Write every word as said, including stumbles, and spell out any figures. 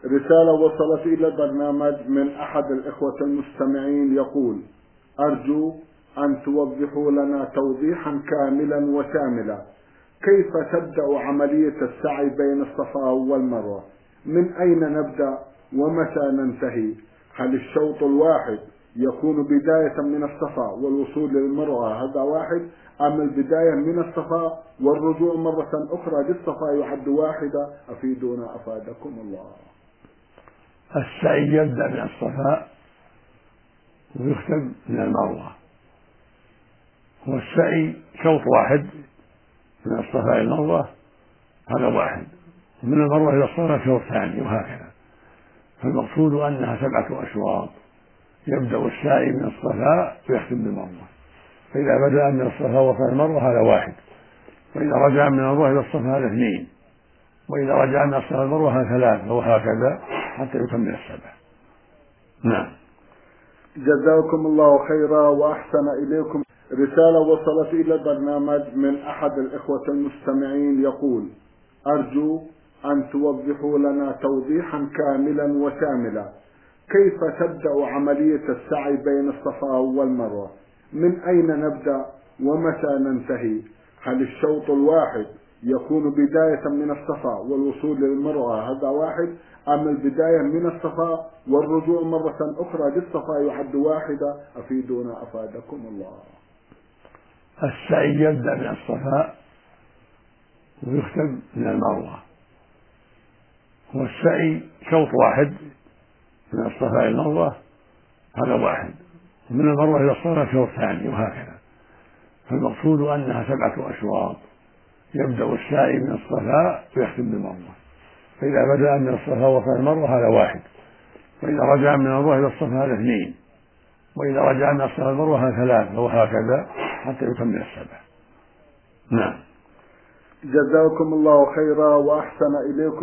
رسالة وصلت إلى البرنامج من أحد الإخوة المستمعين يقول: أرجو أن توضحوا لنا توضيحا كاملا وشاملا كيف تبدأ عملية السعي بين الصفا والمروة؟ من أين نبدأ ومتى ننتهي؟ هل الشوط الواحد يكون بداية من الصفا والوصول للمروة هذا واحد، أم البداية من الصفا والرجوع مرة أخرى للصفا يعد واحدة؟ أفيدونا أفادكم الله. السعي يبدأ من الصفا ويختم من المروة، والسعي شوط واحد من الصفا إلى المروة هذا واحد، ومن المروة إلى الصفا شوط ثاني، وهكذا. فالمقصود أنها سبعة أشواط، يبدأ السعي من الصفا ويختم بالمروة، فإذا بدأ من الصفا وصل المروة هذا واحد، وإذا رجع من المروة إلى الصفا هذا اثنين، وإذا رجع من الصفا إلى المروة هذا ثلاثة، وهكذا حتى يكمل السبع. نعم. جزاكم الله خيرا وأحسن إليكم. رسالة وصلت إلى البرنامج من أحد الإخوة المستمعين يقول: أرجو أن توضحوا لنا توضيحا كاملا وشاملا كيف تبدأ عملية السعي بين الصفا والمروة؟ من أين نبدأ ومتى ننتهي؟ هل الشوط الواحد يكون بداية من الصفا والوصول للمروة هذا واحد، أم البداية من الصفا والرجوع مرة أخرى للصفا يعد واحدة؟ أفيدونا أفادكم الله. السعي يبدأ من الصفا ويختم من المروة، والسعي شوط واحد من الصفا إلى المروة هذا واحد، ومن المروة إلى الصفا شوط ثاني، وهكذا. فالمقصود أنها سبعة أشواط، يبدأ السعي من الصفا ويختم بالمروة، فإذا بدأ من الصفا وصل المروة هذا واحد، وإذا رجع من المروة إلى الصفا هذا اثنين، وإذا رجع من الصفا إلى المروة هذا ثلاثة، وهكذا حتى يكمل السبع. نعم. جزاكم الله خيرا وأحسن إليكم.